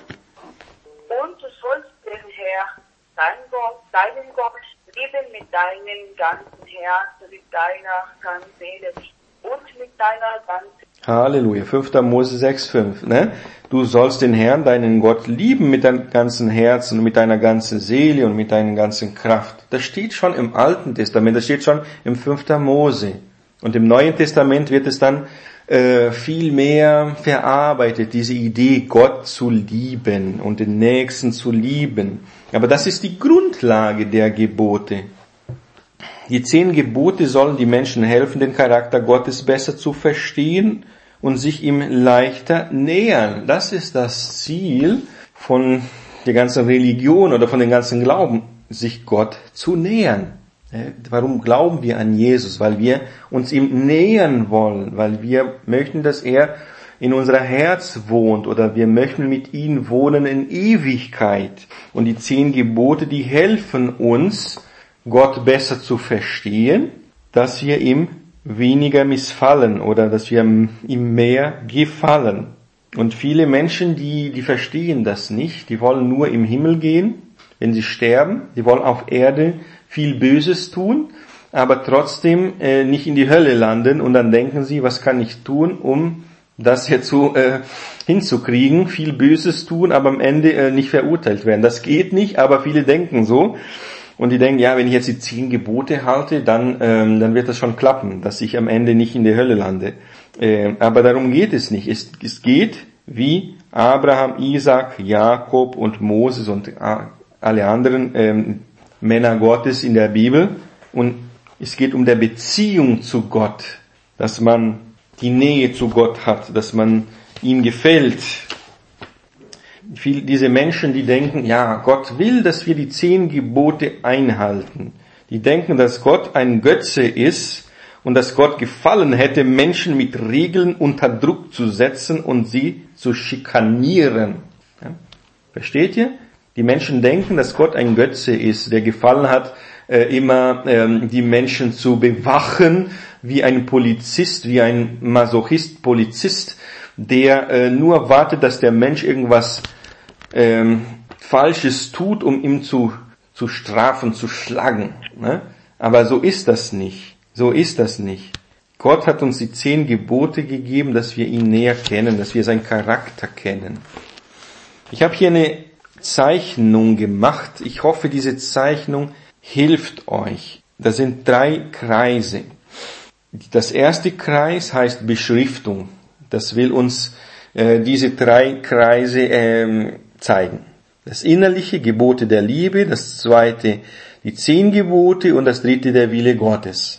Und du sollst den Herr, dein Gott, deinen Gott, lieben mit deinem ganzen Herzen, mit deiner ganzen Seele und mit deiner ganzen... Halleluja, fünfter Mose sechs, fünf. Ne? Du sollst den Herrn, deinen Gott, lieben mit deinem ganzen Herzen, mit deiner ganzen Seele und mit deiner ganzen Kraft. Das steht schon im Alten Testament, das steht schon im fünfter Mose. Und im Neuen Testament wird es dann äh, viel mehr verarbeitet, diese Idee, Gott zu lieben und den Nächsten zu lieben. Aber das ist die Grundlage der Gebote. Die zehn Gebote sollen die Menschen helfen, den Charakter Gottes besser zu verstehen und sich ihm leichter nähern. Das ist das Ziel von der ganzen Religion oder von dem ganzen Glauben, sich Gott zu nähern. Warum glauben wir an Jesus? Weil wir uns ihm nähern wollen, weil wir möchten, dass er in unser Herz wohnt oder wir möchten mit ihm wohnen in Ewigkeit. Und die zehn Gebote, die helfen uns, Gott besser zu verstehen, dass wir ihm weniger missfallen oder dass wir ihm mehr gefallen. Und viele Menschen, die, die verstehen das nicht, die wollen nur im Himmel gehen, wenn sie sterben, die wollen auf Erde viel Böses tun, aber trotzdem äh, nicht in die Hölle landen und dann denken sie, was kann ich tun, um das hier zu, äh, hinzukriegen, viel Böses tun, aber am Ende äh, nicht verurteilt werden. Das geht nicht, aber viele denken so. Und die denken, ja, wenn ich jetzt die zehn Gebote halte, dann, ähm, dann wird das schon klappen, dass ich am Ende nicht in der Hölle lande. Ähm, aber darum geht es nicht. Es, es geht wie Abraham, Isaac, Jakob und Moses und alle anderen ähm, Männer Gottes in der Bibel. Und es geht um die Beziehung zu Gott, dass man die Nähe zu Gott hat, dass man ihm gefällt. Viele, diese Menschen, die denken, ja, Gott will, dass wir die zehn Gebote einhalten. Die denken, dass Gott ein Götze ist und dass Gott gefallen hätte, Menschen mit Regeln unter Druck zu setzen und sie zu schikanieren. Ja? Versteht ihr? Die Menschen denken, dass Gott ein Götze ist, der gefallen hat, äh, immer ähm, die Menschen zu bewachen, wie ein Polizist, wie ein Masochist-Polizist, der äh, nur wartet, dass der Mensch irgendwas ähm, Falsches tut, um ihn zu, zu strafen, zu schlagen. Ne? Aber so ist das nicht. So ist das nicht. Gott hat uns die zehn Gebote gegeben, dass wir ihn näher kennen, dass wir seinen Charakter kennen. Ich habe hier eine Zeichnung gemacht. Ich hoffe, diese Zeichnung hilft euch. Das sind drei Kreise. Das erste Kreis heißt Beschriftung. Das will uns äh, diese drei Kreise äh, zeigen. Das innerliche, Gebote der Liebe, das zweite die zehn Gebote und das dritte der Wille Gottes.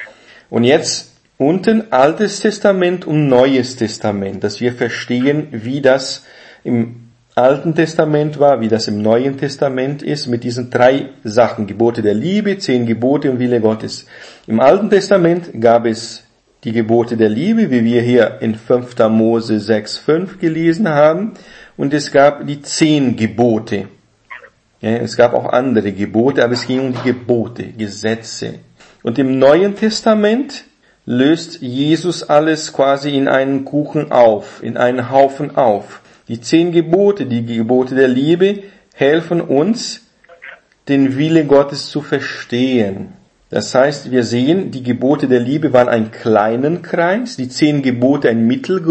Und jetzt unten Altes Testament und Neues Testament, dass wir verstehen, wie das im Alten Testament war, wie das im Neuen Testament ist, mit diesen drei Sachen, Gebote der Liebe, zehn Gebote und Wille Gottes. Im Alten Testament gab es die Gebote der Liebe, wie wir hier in fünfter Mose sechs fünf gelesen haben, und es gab die zehn Gebote. Ja, es gab auch andere Gebote, aber es ging um die Gebote, Gesetze. Und im Neuen Testament löst Jesus alles quasi in einen Kuchen auf, in einen Haufen auf. Die zehn Gebote, die Gebote der Liebe, helfen uns, den Wille Gottes zu verstehen. Das heißt, wir sehen, die Gebote der Liebe waren ein kleinen Kreis, die zehn Gebote ein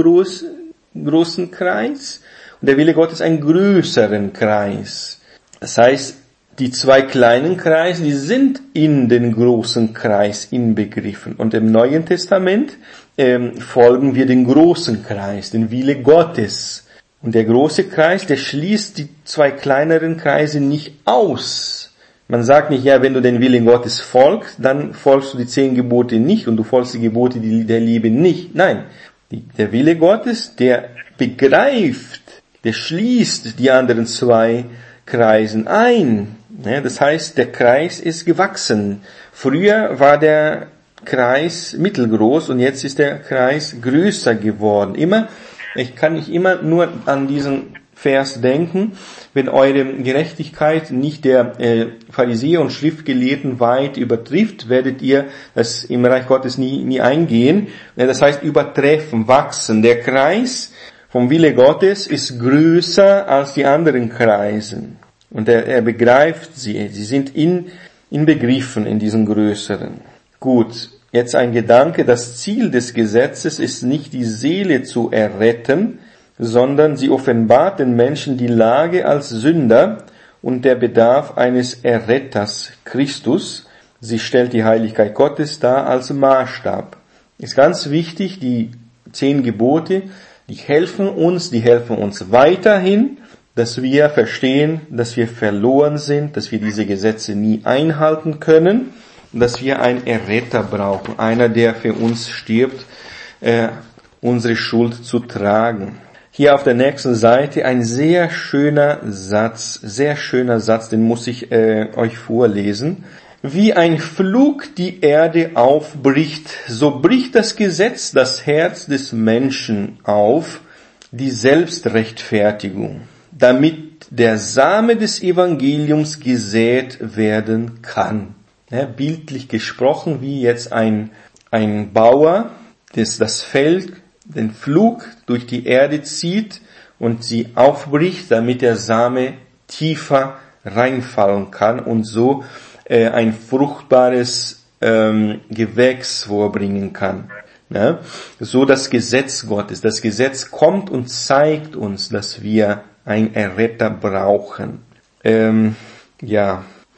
mittelgroßen Kreis und der Wille Gottes einen größeren Kreis. Das heißt, die zwei kleinen Kreise, die sind in den großen Kreis inbegriffen. Und im Neuen Testament ähm, folgen wir den großen Kreis, den Wille Gottes. Und der große Kreis, der schließt die zwei kleineren Kreise nicht aus. Man sagt nicht, ja, wenn du den Willen Gottes folgst, dann folgst du die zehn Gebote nicht und du folgst die Gebote der Liebe nicht. Nein, die, der Wille Gottes, der begreift, der schließt die anderen zwei Kreisen ein. Ja, das heißt, der Kreis ist gewachsen. Früher war der Kreis mittelgroß und jetzt ist der Kreis größer geworden. Immer, ich kann nicht immer nur an diesen Vers denken, wenn eure Gerechtigkeit nicht der äh, Pharisäer und Schriftgelehrten weit übertrifft, werdet ihr das im Reich Gottes nie, nie eingehen. Das heißt übertreffen, wachsen. Der Kreis vom Wille Gottes ist größer als die anderen Kreisen. Und er, er begreift sie. Sie sind in, inbegriffen in diesen größeren. Gut, jetzt ein Gedanke. Das Ziel des Gesetzes ist nicht die Seele zu erretten, sondern sie offenbart den Menschen die Lage als Sünder und der Bedarf eines Erretters, Christus. Sie stellt die Heiligkeit Gottes dar als Maßstab. Ist ganz wichtig, die zehn Gebote, die helfen uns, die helfen uns weiterhin, dass wir verstehen, dass wir verloren sind, dass wir diese Gesetze nie einhalten können, dass wir einen Erretter brauchen, einer, der für uns stirbt, äh, unsere Schuld zu tragen. Hier auf der nächsten Seite ein sehr schöner Satz, sehr schöner Satz, den muss ich äh, euch vorlesen. Wie ein Flug die Erde aufbricht, so bricht das Gesetz das Herz des Menschen auf, die Selbstrechtfertigung, damit der Same des Evangeliums gesät werden kann. Ja, bildlich gesprochen, wie jetzt ein, ein Bauer, das das Feld, den Flug durch die Erde zieht und sie aufbricht, damit der Same tiefer reinfallen kann und so äh, ein fruchtbares ähm, Gewächs vorbringen kann. Ja? So das Gesetz Gottes. Das Gesetz kommt und zeigt uns, dass wir einen Erretter brauchen. Ähm, ja,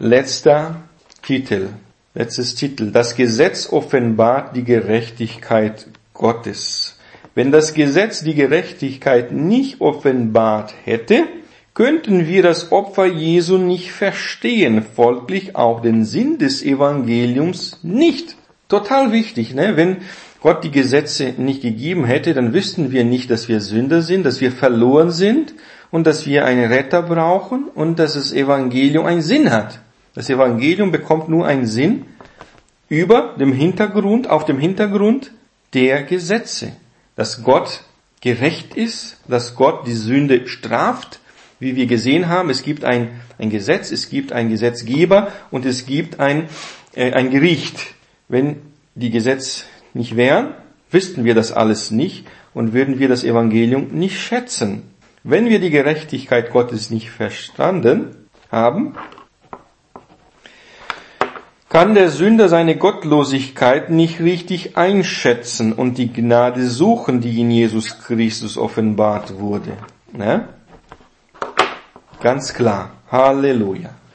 letzter Titel, letztes Titel. Das Gesetz offenbart die Gerechtigkeit Gottes. Wenn das Gesetz die Gerechtigkeit nicht offenbart hätte, könnten wir das Opfer Jesu nicht verstehen, folglich auch den Sinn des Evangeliums nicht. Total wichtig, ne? Wenn Gott die Gesetze nicht gegeben hätte, dann wüssten wir nicht, dass wir Sünder sind, dass wir verloren sind und dass wir einen Retter brauchen und dass das Evangelium einen Sinn hat. Das Evangelium bekommt nur einen Sinn über dem Hintergrund, auf dem Hintergrund der Gesetze. Dass Gott gerecht ist, dass Gott die Sünde straft, wie wir gesehen haben. Es gibt ein, ein Gesetz, es gibt einen Gesetzgeber und es gibt ein, äh, ein Gericht. Wenn die Gesetze nicht wären, wüssten wir das alles nicht und würden wir das Evangelium nicht schätzen. Wenn wir die Gerechtigkeit Gottes nicht verstanden haben, kann der Sünder seine Gottlosigkeit nicht richtig einschätzen und die Gnade suchen, die in Jesus Christus offenbart wurde. Ne? Ganz klar. Halleluja.